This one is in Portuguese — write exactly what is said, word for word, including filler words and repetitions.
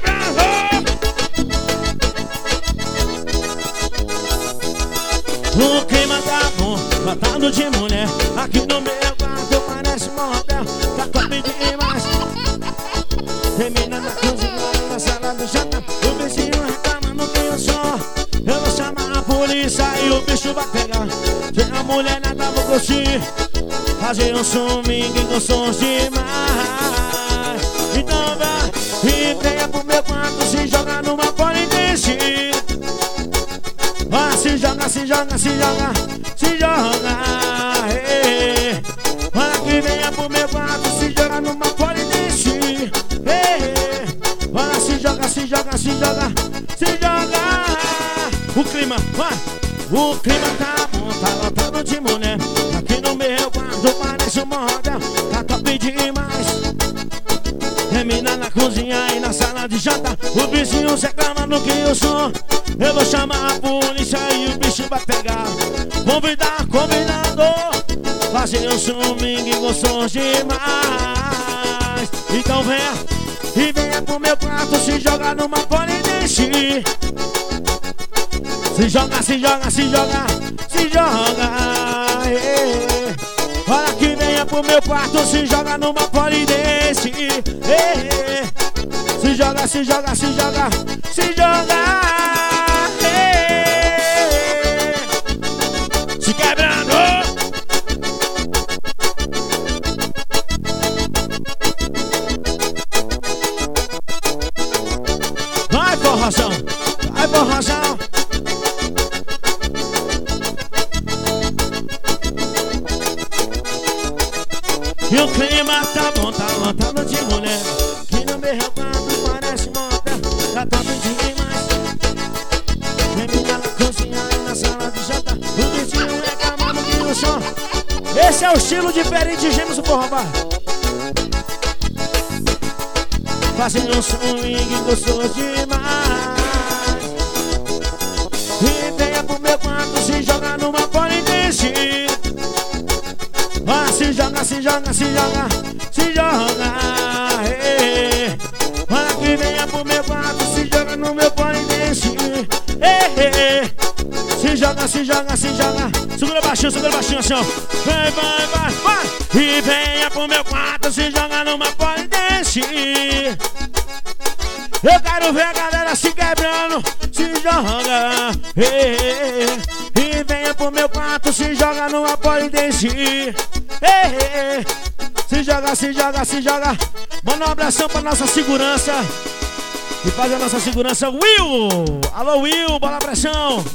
quebrando. O clima tá bom, matando de mulher. Aqui no meu quarto parece motel. Tá top demais. Termina na cozinha, na sala do jantar. O vizinho reclamando que eu sou. Eu vou chamar a polícia e o bicho vai pegar. Tem a mulher nada vou curtir. Fazer um swing com sons demais. Então vai e venha pro meu quarto. Se joga numa polidense. Ah, se joga, se joga, se joga, se joga. Hey. Olha que venha pro meu quarto. Se joga numa polidense. Hey. Olha, se joga, se joga, se joga, se joga. O clima, vai. O clima tá bom, tá lotado de mulher. Aqui no meu quarto parece um motel. Tá top demais. Termina na cozinha e na sala de jantar. O vizinho reclamando que eu sou. Eu vou chamar a polícia e o bicho vai pegar. Convidar, convidado. Fazer um swing com sons demais. Então venha e venha pro meu quarto. Se joga numa polidense. Se joga, se joga, se joga, se joga. Hey. Olha que venha pro meu quarto. Se joga numa polidense. Hey. Se joga, se joga, se joga, se joga. Hey. Se quebrando. Vai, forrozão, vai, forrozão. E o clima tá bom, tá lotado de mulher. Que no meu quarto parece motel. Tá top demais. Termina na cozinha e na sala de jantar. O vizinho reclamando que o som. Esse é o estilo diferente de Gêmeos do Forró, vai. Fazendo um swing gostoso demais. E venha pro meu quarto. Se joga numa polidense. Ah, se joga, se joga, se joga, se joga. Hey. Olha que venha pro meu quarto. Se joga no meu polidense. Hey. Se joga, se joga, se joga. Segura baixinho, segura baixinho assim, ó. Vai, vai, vai, vai. E venha pro meu quarto. Se joga numa polidense. Eu quero ver a galera se quebrando. Se joga. Hey. E venha pro meu quarto. Se joga numa polidense. Hey. Se joga, se joga, se joga. Manda um abração pra nossa segurança. E faz a nossa segurança, Will. Alô, Will, bola pressão.